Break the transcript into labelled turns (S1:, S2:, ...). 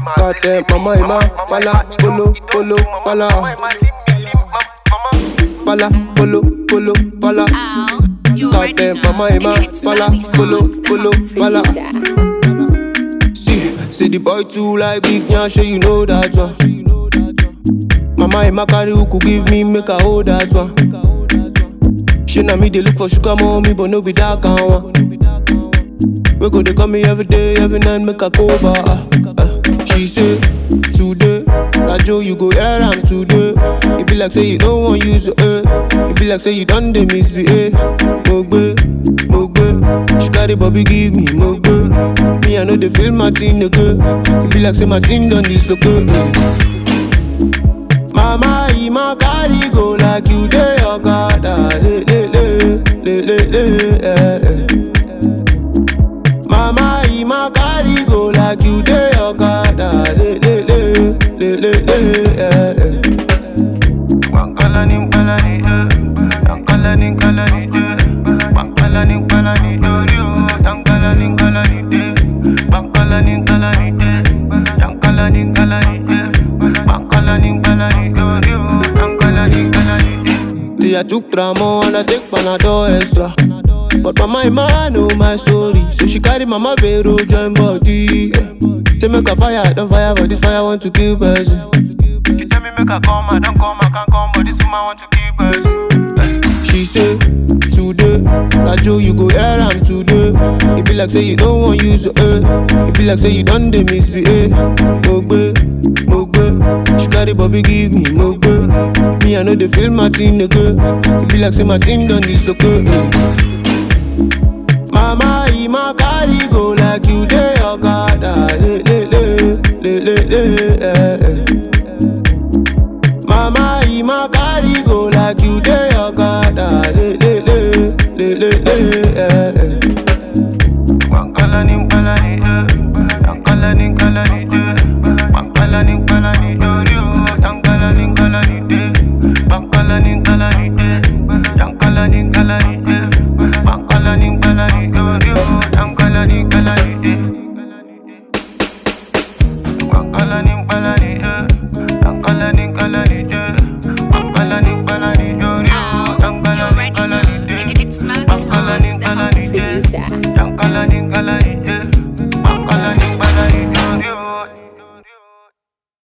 S1: Goddamn, mama, ima, pala, polo, polo, pala. Pala, polo, polo, pala. Goddamn, mama, ima, pala, polo, polo, pala. See the boy too like big nyan, sure you know that one. Mama ima carry who could give me, make a hold that one. She na me they look for sugar mommy, but no be that kind one. We go they call me every day, every night, make a cover. She say, today, that Joe you go air am today. It be like say you don't want use your It be like say you done the misbehave. Mogbe, mogbe. She carry Bobby give me mogbe. Me I know they feel my thing again. It be like say my thing done this look good. Mama, ima carry go like you dey your God. Mama, ima carry go like you dey your God. I took drama and I take Panadol extra. But mama ima know my story, so she carry mama Vero join body. Say make a fire, don't fire, but this fire want to kill person.
S2: She tell me make I come, I don't come, I can't come, but this woman want to kill person.
S1: She say, today, that Joe you go air am today. It be like say you don't want use your It be like say you done the misbehave. Mogbe, mogbe. She carry Bobby give me mogbe. Me I know they feel my thing again. It be like say my thing done this look good. Mama, ima carry go like you dey your God. Mama, ima carry go like you dey your God.